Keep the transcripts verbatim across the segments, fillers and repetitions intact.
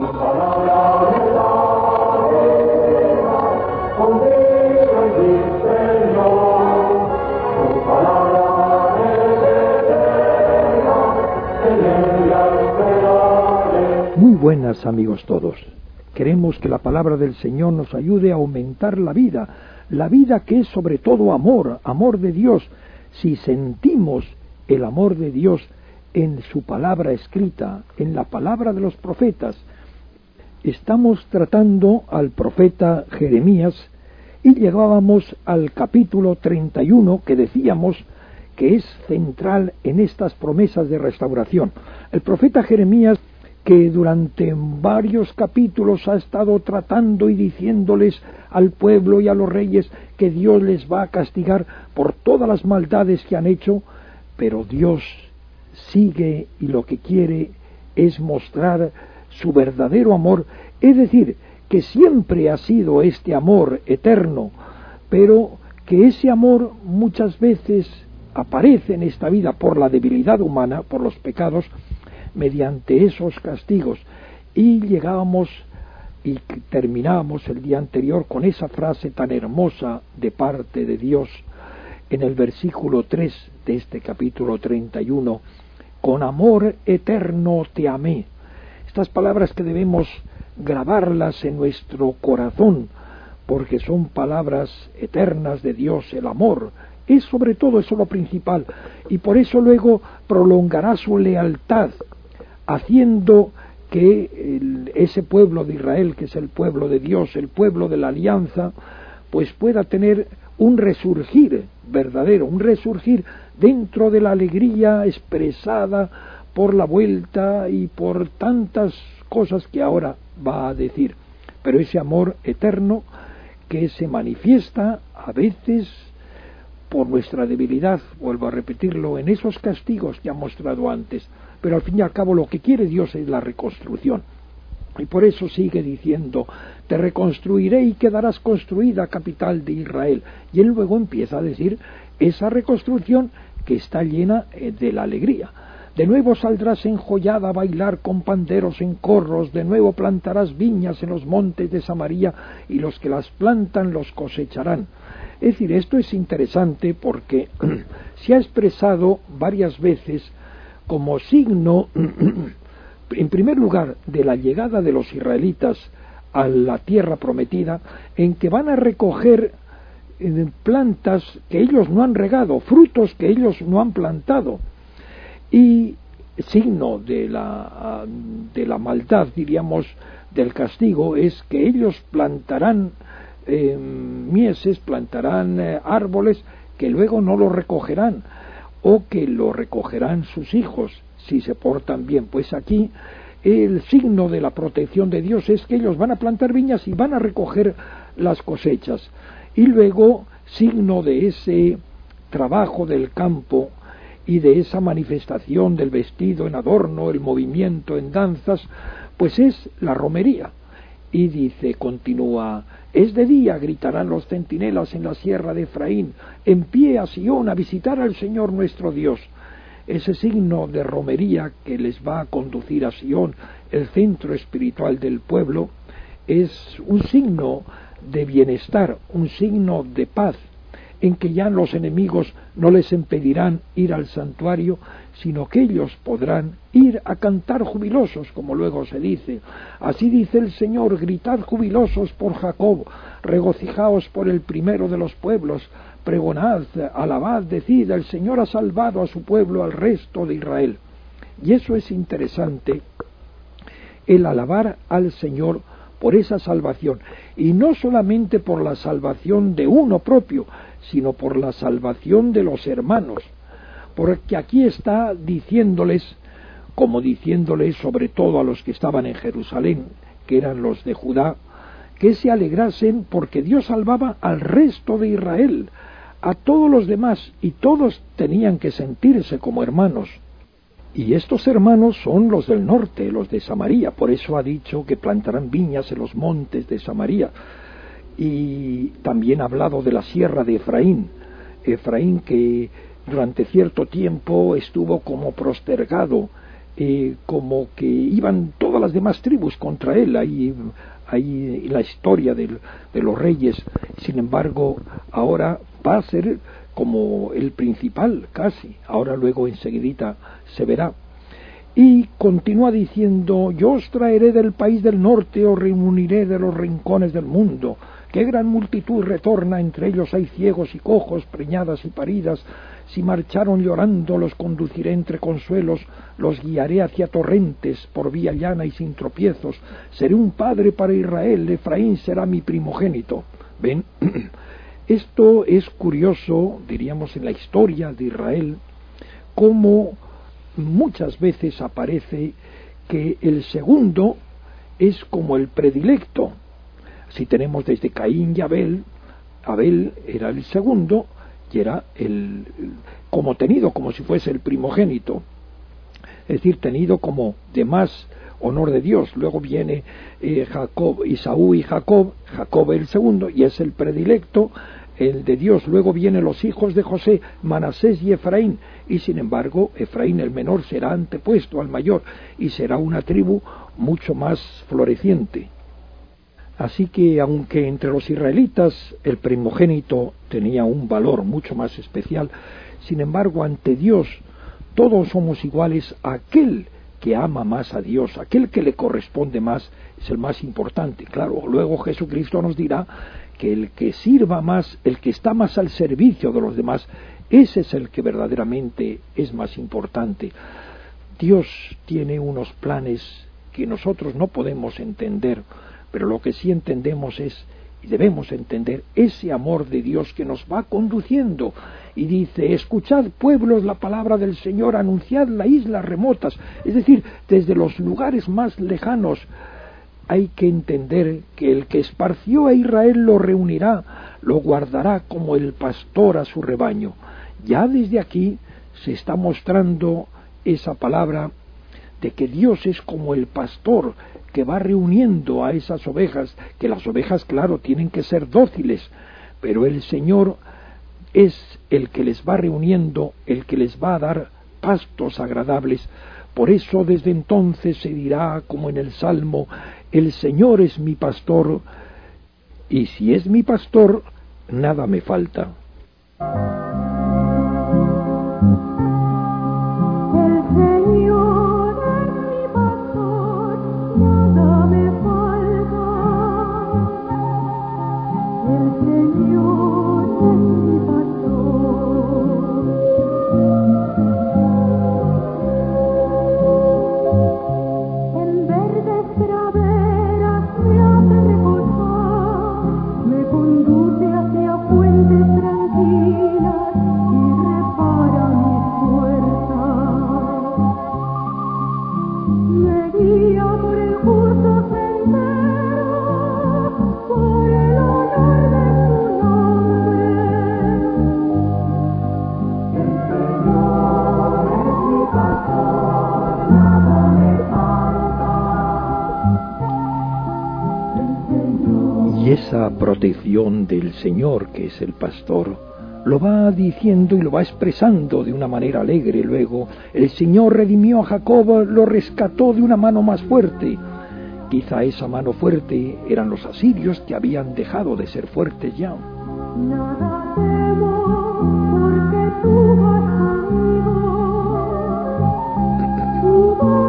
Muy buenas, amigos todos. Queremos que la palabra del Señor nos ayude a aumentar la vida, la vida que es sobre todo amor, amor de Dios. Si sentimos el amor de Dios en su palabra escrita, en la palabra de los profetas, estamos tratando al profeta Jeremías y llegábamos al capítulo treinta y uno, que decíamos que es central en estas promesas de restauración. El profeta Jeremías, que durante varios capítulos ha estado tratando y diciéndoles al pueblo y a los reyes que Dios les va a castigar por todas las maldades que han hecho, pero Dios sigue y lo que quiere es mostrar su verdadero amor, es decir, que siempre ha sido este amor eterno, pero que ese amor muchas veces aparece en esta vida por la debilidad humana, por los pecados, mediante esos castigos. Y llegábamos y terminábamos el día anterior con esa frase tan hermosa de parte de Dios en el versículo tres de este capítulo treinta y uno: con amor eterno te amé. Estas palabras que debemos grabarlas en nuestro corazón, porque son palabras eternas de Dios. El amor es sobre todo, eso lo principal, y por eso luego prolongará su lealtad, haciendo que el, ese pueblo de Israel, que es el pueblo de Dios, el pueblo de la alianza, pues pueda tener un resurgir verdadero, un resurgir dentro de la alegría expresada por la vuelta y por tantas cosas que ahora va a decir. Pero ese amor eterno que se manifiesta a veces por nuestra debilidad, vuelvo a repetirlo, en esos castigos que ha mostrado antes, pero al fin y al cabo lo que quiere Dios es la reconstrucción. Y por eso sigue diciendo: te reconstruiré y quedarás construida, capital de Israel. Y él luego empieza a decir esa reconstrucción que está llena de la alegría. De nuevo saldrás enjollada a bailar con panderos en corros, de nuevo plantarás viñas en los montes de Samaria, y los que las plantan los cosecharán. Es decir, esto es interesante porque se ha expresado varias veces como signo, en primer lugar, de la llegada de los israelitas a la tierra prometida, en que van a recoger plantas que ellos no han regado, frutos que ellos no han plantado, y signo de la, de la maldad, diríamos, del castigo, es que ellos plantarán eh, mieses, plantarán eh, árboles que luego no los recogerán, o que lo recogerán sus hijos si se portan bien. Pues aquí el signo de la protección de Dios es que ellos van a plantar viñas y van a recoger las cosechas. Y luego, signo de ese trabajo del campo y de esa manifestación del vestido en adorno, el movimiento en danzas, pues es la romería. Y dice, continúa: es de día, gritarán los centinelas en la sierra de Efraín, en pie a Sión a visitar al Señor nuestro Dios. Ese signo de romería que les va a conducir a Sión, el centro espiritual del pueblo, es un signo de bienestar, un signo de paz, en que ya los enemigos no les impedirán ir al santuario, sino que ellos podrán ir a cantar jubilosos, como luego se dice. Así dice el Señor: gritad jubilosos por Jacob, regocijaos por el primero de los pueblos, pregonad, alabad, decid: el Señor ha salvado a su pueblo, al resto de Israel. Y eso es interesante, el alabar al Señor por esa salvación, y no solamente por la salvación de uno propio, sino por la salvación de los hermanos, porque aquí está diciéndoles, como diciéndoles sobre todo a los que estaban en Jerusalén, que eran los de Judá, que se alegrasen porque Dios salvaba al resto de Israel, a todos los demás, y todos tenían que sentirse como hermanos. Y estos hermanos son los del norte, los de Samaria. Por eso ha dicho que plantarán viñas en los montes de Samaria. Y también ha hablado de la sierra de Efraín. Efraín, que durante cierto tiempo estuvo como postergado eh, como que iban todas las demás tribus contra él. Ahí, ahí la historia de, de los reyes. Sin embargo, ahora va a ser como el principal, casi. Ahora luego enseguidita se verá. Y continúa diciendo: yo os traeré del país del norte, os reuniré de los rincones del mundo. Qué gran multitud retorna, entre ellos hay ciegos y cojos, preñadas y paridas. Si marcharon llorando, los conduciré entre consuelos, los guiaré hacia torrentes, por vía llana y sin tropiezos. Seré un padre para Israel, Efraín será mi primogénito. ¿Ven? Esto es curioso, diríamos, en la historia de Israel, cómo muchas veces aparece que el segundo es como el predilecto. Si tenemos desde Caín y Abel, Abel era el segundo y era el, como tenido como si fuese el primogénito, es decir, tenido como de más honor de Dios. Luego viene eh, Jacob, Esaú y Jacob, Jacob el segundo y es el predilecto, el de Dios. Luego vienen los hijos de José, Manasés y Efraín, y sin embargo Efraín el menor será antepuesto al mayor y será una tribu mucho más floreciente. Así que aunque entre los israelitas el primogénito tenía un valor mucho más especial, sin embargo ante Dios todos somos iguales. Aquel que ama más a Dios, aquel que le corresponde más, es el más importante. Claro, luego Jesucristo nos dirá que el que sirva más, el que está más al servicio de los demás, ese es el que verdaderamente es más importante. Dios tiene unos planes que nosotros no podemos entender, pero lo que sí entendemos es, y debemos entender, ese amor de Dios que nos va conduciendo. Y dice: escuchad, pueblos, la palabra del Señor, anunciad las islas remotas. Es decir, desde los lugares más lejanos hay que entender que el que esparció a Israel lo reunirá, lo guardará como el pastor a su rebaño. Ya desde aquí se está mostrando esa palabra de que Dios es como el pastor que va reuniendo a esas ovejas, que las ovejas, claro, tienen que ser dóciles, pero el Señor es el que les va reuniendo, el que les va a dar pastos agradables. Por eso desde entonces se dirá, como en el Salmo: el Señor es mi pastor, y si es mi pastor, nada me falta. Y esa protección del Señor, que es el pastor, lo va diciendo y lo va expresando de una manera alegre. Luego: el Señor redimió a Jacob, lo rescató de una mano más fuerte. Quizá esa mano fuerte eran los asirios, que habían dejado de ser fuertes ya. Nada temo, porque tú vas conmigo.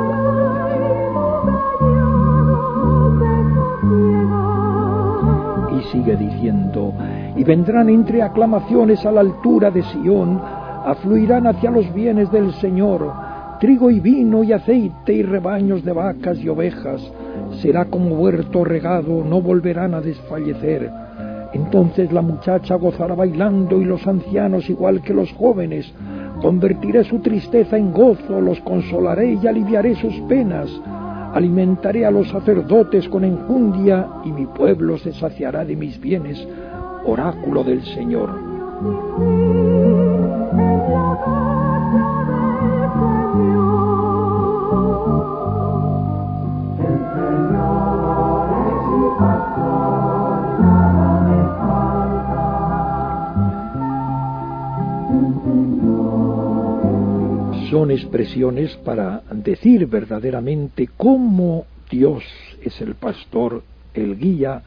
Y sigue diciendo: y vendrán entre aclamaciones a la altura de Sión, afluirán hacia los bienes del Señor, trigo y vino y aceite y rebaños de vacas y ovejas. Será como huerto regado, no volverán a desfallecer. Entonces la muchacha gozará bailando, y los ancianos igual que los jóvenes. Convertiré su tristeza en gozo, los consolaré y aliviaré sus penas. Alimentaré a los sacerdotes con enjundia, y mi pueblo se saciará de mis bienes. Oráculo del Señor. Son expresiones para decir verdaderamente cómo Dios es el pastor, el guía,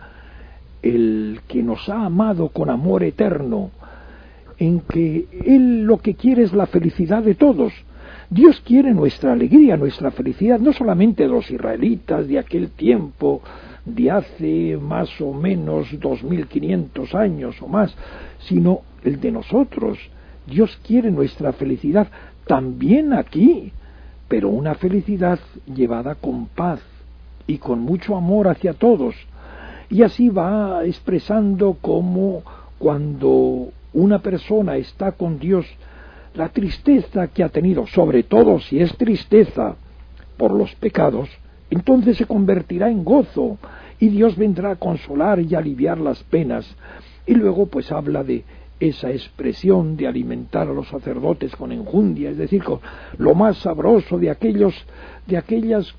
el que nos ha amado con amor eterno, en que Él lo que quiere es la felicidad de todos. Dios quiere nuestra alegría, nuestra felicidad, no solamente de los israelitas de aquel tiempo, de hace más o menos dos mil quinientos años o más, sino el de nosotros. Dios quiere nuestra felicidad también aquí, pero una felicidad llevada con paz y con mucho amor hacia todos. Y así va expresando cómo cuando una persona está con Dios, la tristeza que ha tenido, sobre todo si es tristeza por los pecados, entonces se convertirá en gozo y Dios vendrá a consolar y aliviar las penas. Y luego pues habla de esa expresión de alimentar a los sacerdotes con enjundia, es decir, con lo más sabroso de aquellos, de aquellos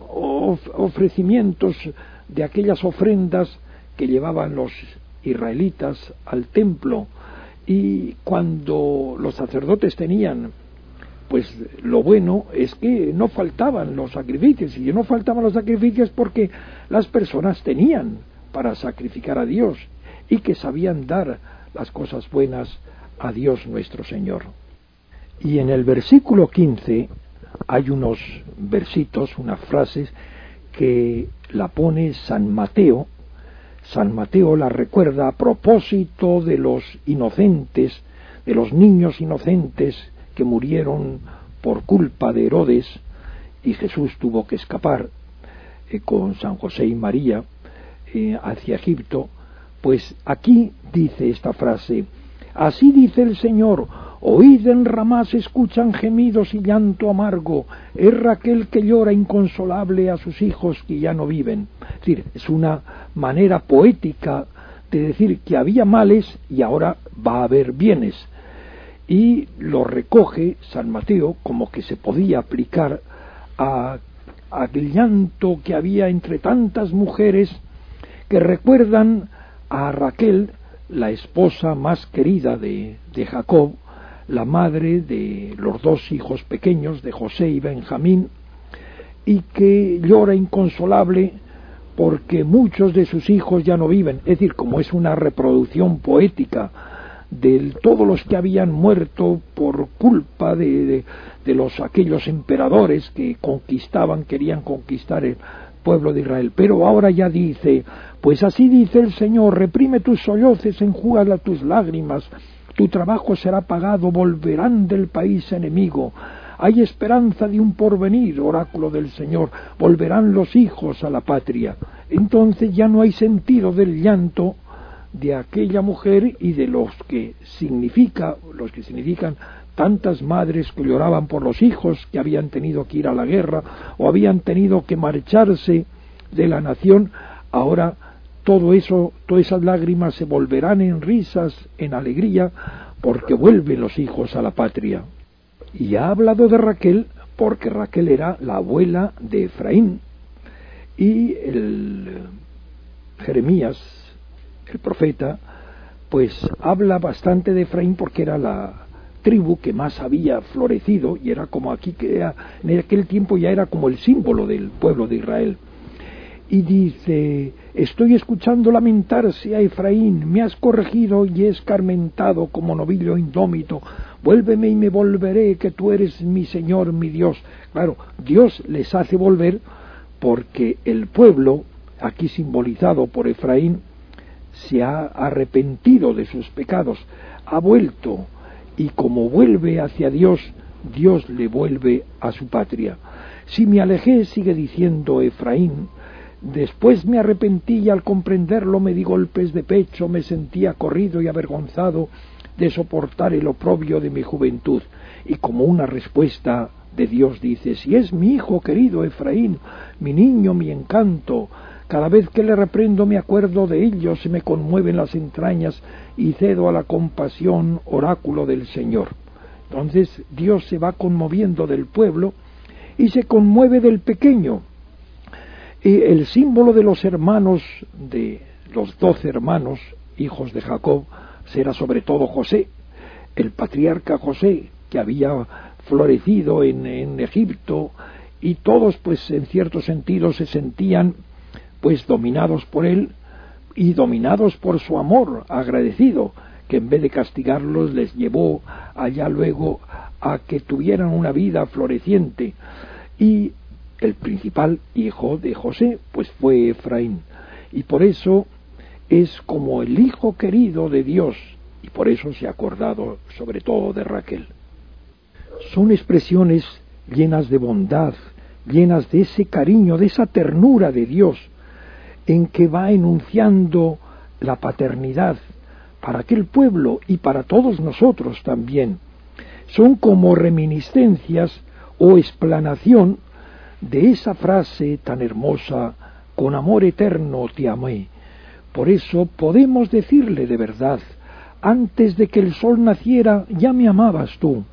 ofrecimientos, de aquellas ofrendas que llevaban los israelitas al templo. Y cuando los sacerdotes tenían, pues lo bueno es que no faltaban los sacrificios, y no faltaban los sacrificios porque las personas tenían para sacrificar a Dios y que sabían dar las cosas buenas a Dios nuestro Señor. Y en el versículo quince hay unos versitos, unas frases que la pone San Mateo. San Mateo la recuerda a propósito de los inocentes, de los niños inocentes que murieron por culpa de Herodes, y Jesús tuvo que escapar eh, con San José y María eh, hacia Egipto. Pues aquí dice esta frase: así dice el Señor, oíd en Ramá se escuchan gemidos y llanto amargo, es Raquel que llora inconsolable a sus hijos que ya no viven. Es decir, es una manera poética de decir que había males y ahora va a haber bienes. Y lo recoge San Mateo como que se podía aplicar a aquel llanto que había entre tantas mujeres que recuerdan a Raquel, la esposa más querida de, de Jacob, la madre de los dos hijos pequeños, de José y Benjamín, y que llora inconsolable porque muchos de sus hijos ya no viven. Es decir, como es una reproducción poética de todos los que habían muerto por culpa de, de, de los aquellos emperadores que conquistaban, querían conquistar el pueblo de Israel. Pero ahora ya dice, pues así dice el Señor, reprime tus sollozos, enjúgala tus lágrimas, tu trabajo será pagado, volverán del país enemigo. Hay esperanza de un porvenir, oráculo del Señor, volverán los hijos a la patria. Entonces ya no hay sentido del llanto de aquella mujer y de los que significa, los que significan tantas madres que lloraban por los hijos que habían tenido que ir a la guerra o habían tenido que marcharse de la nación. Ahora todo eso, todas esas lágrimas se volverán en risas, en alegría, porque vuelven los hijos a la patria. Y ha hablado de Raquel porque Raquel era la abuela de Efraín, y el Jeremías, el profeta, pues habla bastante de Efraín porque era la tribu que más había florecido y era como aquí, que era, en aquel tiempo ya era como el símbolo del pueblo de Israel. Y dice, estoy escuchando lamentarse a Efraín, me has corregido y he escarmentado como novillo indómito, vuélveme y me volveré, que tú eres mi Señor, mi Dios. Claro, Dios les hace volver porque el pueblo, aquí simbolizado por Efraín, se ha arrepentido de sus pecados, ha vuelto, y como vuelve hacia Dios, Dios le vuelve a su patria. Si me alejé, sigue diciendo Efraín, después me arrepentí y al comprenderlo me di golpes de pecho, me sentía corrido y avergonzado de soportar el oprobio de mi juventud. Y como una respuesta de Dios dice, si es mi hijo querido Efraín, mi niño, mi encanto, cada vez que le reprendo me acuerdo de ello, se me conmueven las entrañas y cedo a la compasión, oráculo del Señor. Entonces Dios se va conmoviendo del pueblo y se conmueve del pequeño. Y el símbolo de los hermanos, de los doce hermanos, hijos de Jacob, será sobre todo José, el patriarca José, que había florecido en, en Egipto y todos pues en cierto sentido se sentían pues dominados por él y dominados por su amor agradecido, que en vez de castigarlos les llevó allá luego a que tuvieran una vida floreciente. Y el principal hijo de José pues fue Efraín, y por eso es como el hijo querido de Dios, y por eso se ha acordado sobre todo de Raquel. Son expresiones llenas de bondad, llenas de ese cariño, de esa ternura de Dios, en que va enunciando la paternidad para aquel pueblo y para todos nosotros también. Son como reminiscencias o explanación de esa frase tan hermosa: con amor eterno te amé. Por eso podemos decirle de verdad: antes de que el sol naciera ya me amabas tú.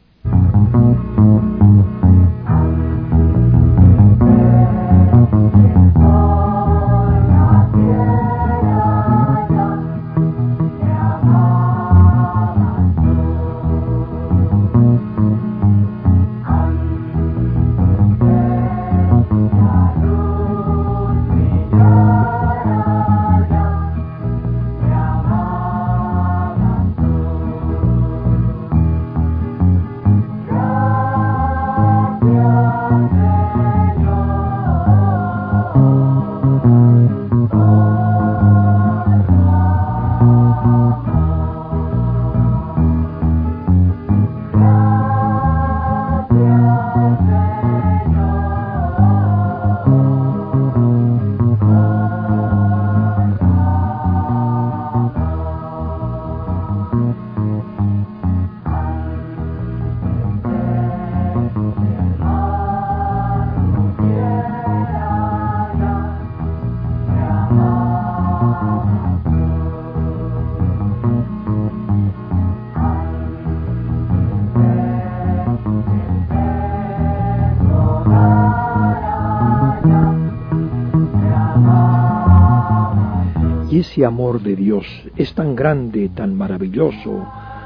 Y ese amor de Dios es tan grande, tan maravilloso,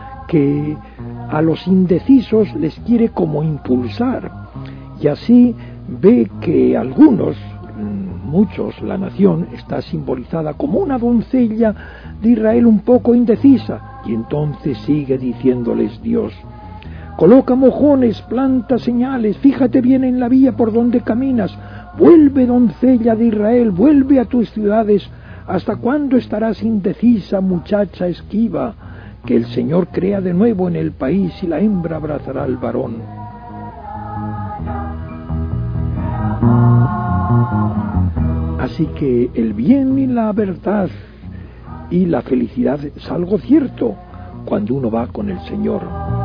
que a los indecisos les quiere como impulsar, y así ve que algunos, muchos, la nación está simbolizada como una doncella de Israel un poco indecisa, y entonces sigue diciéndoles Dios: coloca mojones, planta señales, fíjate bien en la vía por donde caminas, vuelve, doncella de Israel, vuelve a tus ciudades. ¿Hasta cuándo estarás indecisa, muchacha esquiva? Que el Señor crea de nuevo en el país y la hembra abrazará al varón. Así que el bien y la verdad y la felicidad es algo cierto cuando uno va con el Señor.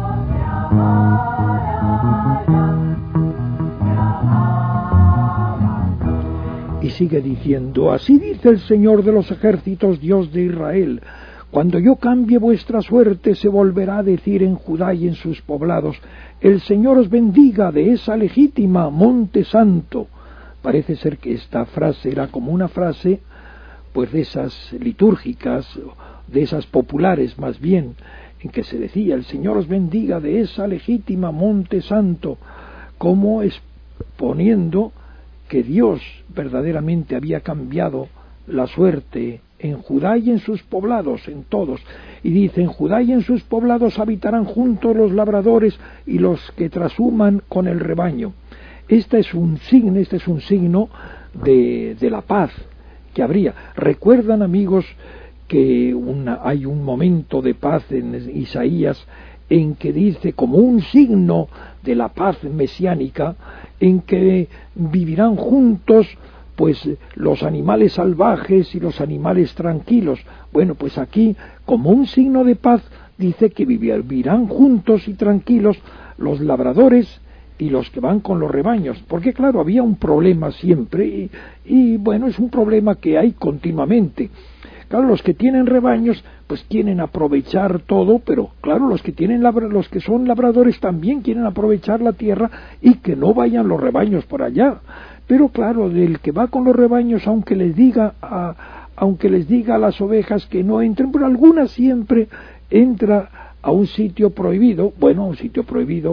Y sigue diciendo: así dice el Señor de los ejércitos, Dios de Israel: cuando yo cambie vuestra suerte, se volverá a decir en Judá y en sus poblados: el Señor os bendiga de esa legítima monte santo. Parece ser que esta frase era como una frase pues de esas litúrgicas, de esas populares más bien, en que se decía: el Señor os bendiga de esa legítima monte santo, como exponiendo que Dios verdaderamente había cambiado la suerte en Judá y en sus poblados, en todos. Y dice: en Judá y en sus poblados habitarán juntos los labradores y los que trashuman con el rebaño. Este es un signo, este es un signo de, de la paz que habría. ¿Recuerdan, amigos, que una, hay un momento de paz en Isaías en que dice, como un signo de la paz mesiánica, en que vivirán juntos pues los animales salvajes y los animales tranquilos? Bueno, pues aquí, como un signo de paz, dice que vivirán juntos y tranquilos los labradores y los que van con los rebaños, porque claro, había un problema siempre, y, y bueno, es un problema que hay continuamente. Claro, los que tienen rebaños pues quieren aprovechar todo, pero claro, los que tienen los que son labradores también quieren aprovechar la tierra y que no vayan los rebaños por allá. Pero claro, del que va con los rebaños, aunque les diga a, aunque les diga a las ovejas que no entren, pero algunas siempre entra a un sitio prohibido, bueno, a un sitio prohibido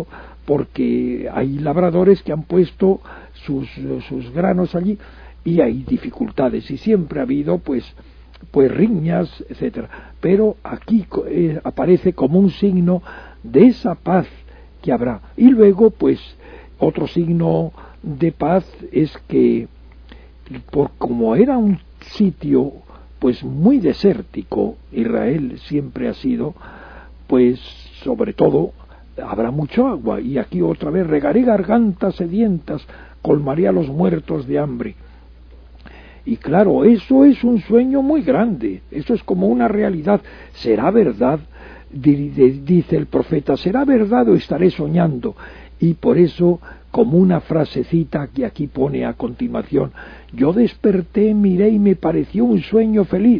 porque hay labradores que han puesto sus, sus granos allí y hay dificultades, y siempre ha habido pues pues riñas, etcétera. Pero aquí eh, aparece como un signo de esa paz que habrá. Y luego, pues, otro signo de paz es que, por como era un sitio pues muy desértico, Israel siempre ha sido, pues, sobre todo, habrá mucho agua, y aquí otra vez regaré gargantas sedientas, colmaré a los muertos de hambre. Y claro, eso es un sueño muy grande, eso es como una realidad. ¿Será verdad? Dice el profeta, ¿será verdad o estaré soñando? Y por eso, como una frasecita que aquí pone a continuación, yo desperté, miré y me pareció un sueño feliz.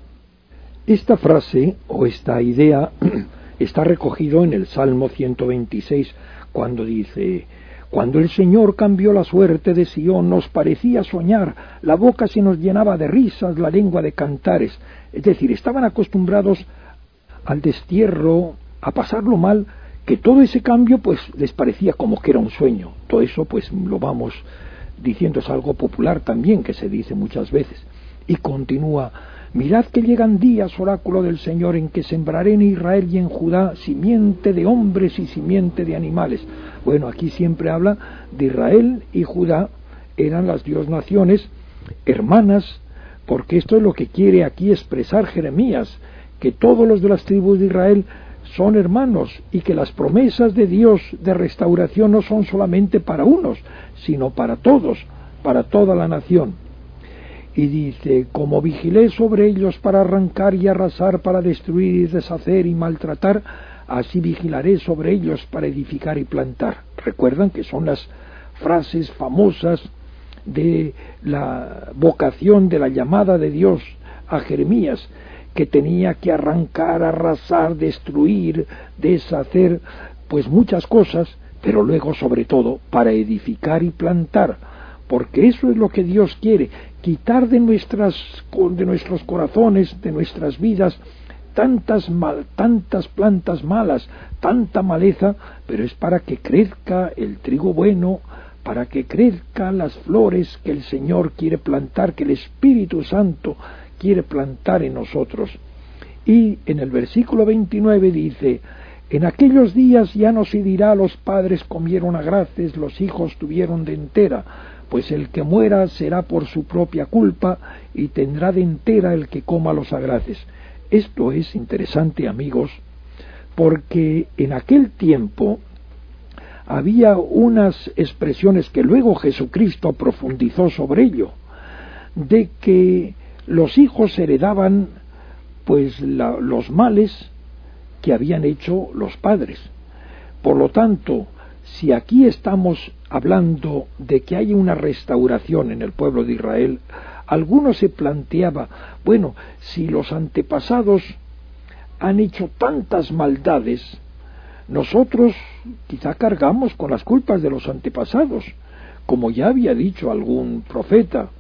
Esta frase o esta idea está recogido en el Salmo ciento veintiséis, cuando dice: cuando el Señor cambió la suerte de Sión, nos parecía soñar, la boca se nos llenaba de risas, la lengua de cantares. Es decir, estaban acostumbrados al destierro, a pasarlo mal, que todo ese cambio pues les parecía como que era un sueño. Todo eso pues lo vamos diciendo, es algo popular también, que se dice muchas veces. Y continúa: mirad que llegan días, oráculo del Señor, en que sembraré en Israel y en Judá simiente de hombres y simiente de animales. Bueno, aquí siempre habla de Israel y Judá, eran las dos naciones hermanas, porque esto es lo que quiere aquí expresar Jeremías, que todos los de las tribus de Israel son hermanos, y que las promesas de Dios de restauración no son solamente para unos, sino para todos, para toda la nación. Y dice: como vigilé sobre ellos para arrancar y arrasar, para destruir y deshacer y maltratar, así vigilaré sobre ellos para edificar y plantar. Recuerdan que son las frases famosas de la vocación, de la llamada de Dios a Jeremías, que tenía que arrancar, arrasar, destruir, deshacer, pues muchas cosas, pero luego sobre todo para edificar y plantar, porque eso es lo que Dios quiere, quitar de nuestras de nuestros corazones, de nuestras vidas, tantas mal, tantas plantas malas, tanta maleza, pero es para que crezca el trigo bueno, para que crezcan las flores que el Señor quiere plantar, que el Espíritu Santo quiere plantar en nosotros. Y en el versículo veintinueve dice: en aquellos días ya no se dirá, los padres comieron agraces, los hijos tuvieron dentera, pues el que muera será por su propia culpa, y tendrá dentera el que coma los agraces. Esto es interesante, amigos, porque en aquel tiempo había unas expresiones que luego Jesucristo profundizó sobre ello, de que los hijos heredaban pues la, los males que habían hecho los padres. Por lo tanto, si aquí estamos hablando de que hay una restauración en el pueblo de Israel, alguno se planteaba, bueno, si los antepasados han hecho tantas maldades, nosotros quizá cargamos con las culpas de los antepasados, como ya había dicho algún profeta,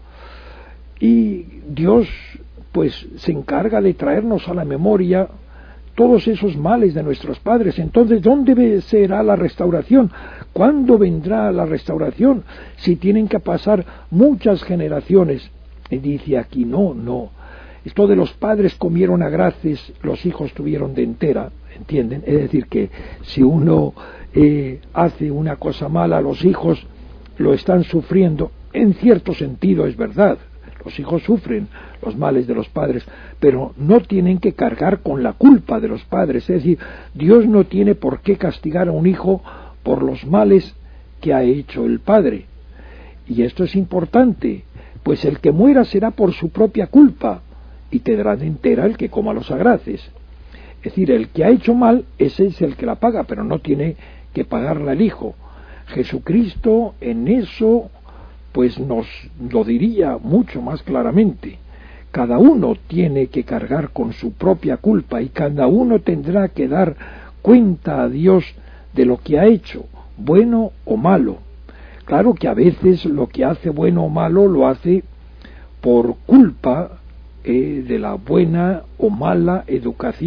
y Dios pues se encarga de traernos a la memoria todos esos males de nuestros padres. Entonces, ¿dónde será la restauración? ¿Cuándo vendrá la restauración? Si tienen que pasar muchas generaciones. Y dice aquí, no, no. Esto de los padres comieron agraces, los hijos tuvieron dentera, ¿entienden? Es decir, que si uno eh, hace una cosa mala, los hijos lo están sufriendo. En cierto sentido es verdad. Los hijos sufren los males de los padres, pero no tienen que cargar con la culpa de los padres. Es decir, Dios no tiene por qué castigar a un hijo por los males que ha hecho el padre. Y esto es importante, pues el que muera será por su propia culpa, y tendrá dentera el que coma los agraces. Es decir, el que ha hecho mal, ese es el que la paga, pero no tiene que pagarla el hijo. Jesucristo en eso pues nos lo diría mucho más claramente. Cada uno tiene que cargar con su propia culpa, y cada uno tendrá que dar cuenta a Dios de lo que ha hecho, bueno o malo. Claro que a veces lo que hace bueno o malo lo hace por culpa eh, de la buena o mala educación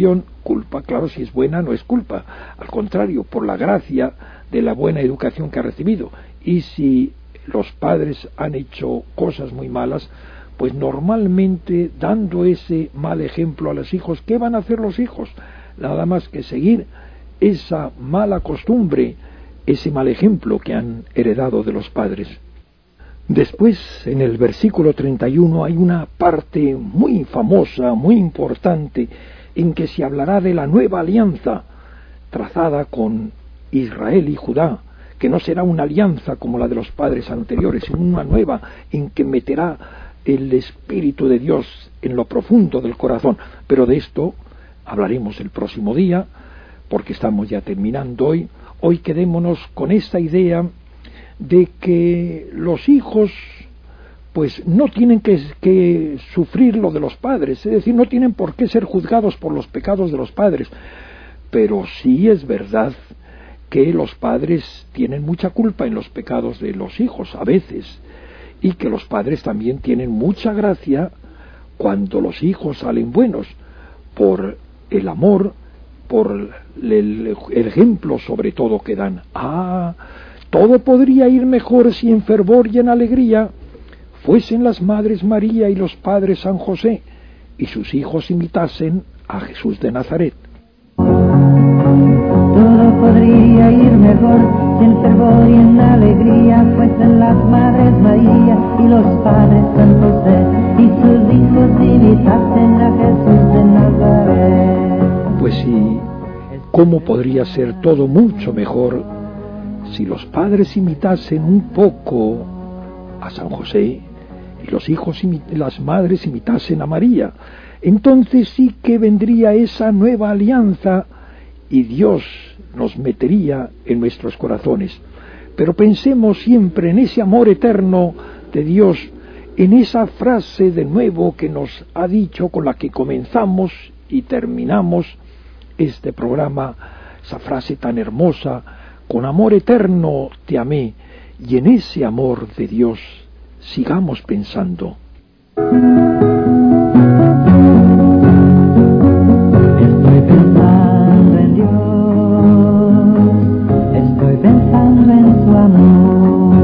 culpa. Claro, si es buena no es culpa, al contrario, por la gracia de la buena educación que ha recibido. Y si los padres han hecho cosas muy malas, pues normalmente dando ese mal ejemplo a los hijos, ¿qué van a hacer los hijos? Nada más que seguir esa mala costumbre, ese mal ejemplo que han heredado de los padres. Después, en el versículo treinta y uno, hay una parte muy famosa, muy importante, en que se hablará de la nueva alianza trazada con Israel y Judá, que no será una alianza como la de los padres anteriores, sino una nueva en que meterá el Espíritu de Dios en lo profundo del corazón. Pero de esto hablaremos el próximo día, porque estamos ya terminando hoy. Hoy quedémonos con esta idea de que los hijos pues no tienen que, que sufrir lo de los padres, es decir, no tienen por qué ser juzgados por los pecados de los padres, pero sí es verdad que los padres tienen mucha culpa en los pecados de los hijos a veces, y que los padres también tienen mucha gracia cuando los hijos salen buenos, por el amor, por el, el ejemplo sobre todo que dan. Ah, todo podría ir mejor si en fervor y en alegría fuesen las madres María y los padres San José, y sus hijos imitasen a Jesús de Nazaret. Todo podría ir mejor si en fervor y en alegría fuesen las madres María y los padres San José, y sus hijos imitasen a Jesús de Nazaret. Pues sí, ¿cómo podría ser todo mucho mejor si los padres imitasen un poco a San José y los hijos y las madres imitasen a María? Entonces sí que vendría esa nueva alianza y Dios nos metería en nuestros corazones. Pero pensemos siempre en ese amor eterno de Dios, en esa frase de nuevo que nos ha dicho, con la que comenzamos y terminamos este programa, esa frase tan hermosa: con amor eterno te amé. Y en ese amor de Dios sigamos pensando. Estoy pensando en Dios, estoy pensando en su amor,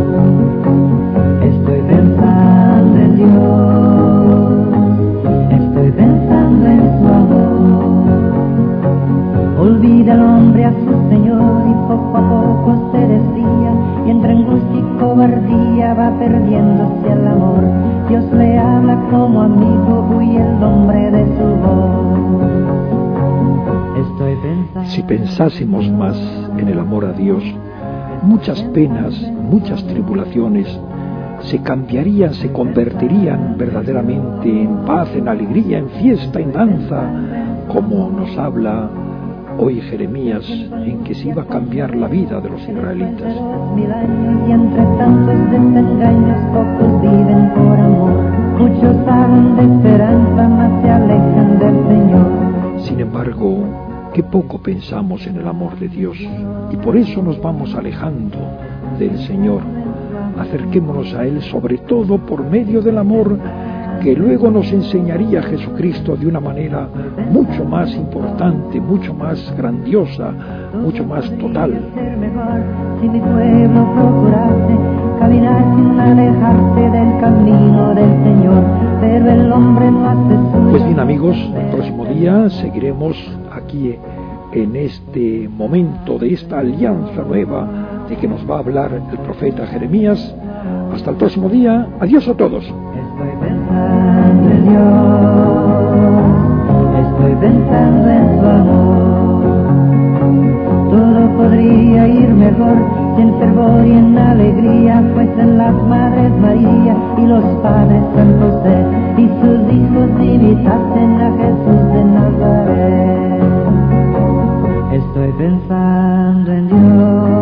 estoy pensando en Dios, estoy pensando en su amor. Olvida el hombre a su Señor y poco a poco se desvía, y entre angustia y cobardía va perdiéndose el amor. Dios le habla como amigo, huye el hombre de su voz. Estoy pensando... Si pensásemos más en el amor a Dios, muchas penas, muchas tribulaciones se cambiarían, se convertirían verdaderamente en paz, en alegría, en fiesta, en danza, como nos habla hoy Jeremías, en que se iba a cambiar la vida de los israelitas. Mil años y entre tantos desengaños pocos viven por amor, muchos hablan de esperanza mas se alejan del Señor. Sin embargo, qué poco pensamos en el amor de Dios, y por eso nos vamos alejando del Señor. Acerquémonos a Él sobre todo por medio del amor que luego nos enseñaría Jesucristo de una manera mucho más importante, mucho más grandiosa, mucho más total. Si mi pueblo procurase caminar sin alejarse del camino del Señor, pero el hombre no hace suyo. Pues bien, amigos, el próximo día seguiremos aquí en este momento de esta alianza nueva de que nos va a hablar el profeta Jeremías. Hasta el próximo día. Adiós a todos. Estoy pensando en Dios, estoy pensando en su amor. Todo podría ir mejor si en fervor y en alegría fuesen las madres María y los padres San José, y sus hijos imitasen a Jesús de Nazaret. Estoy pensando en Dios.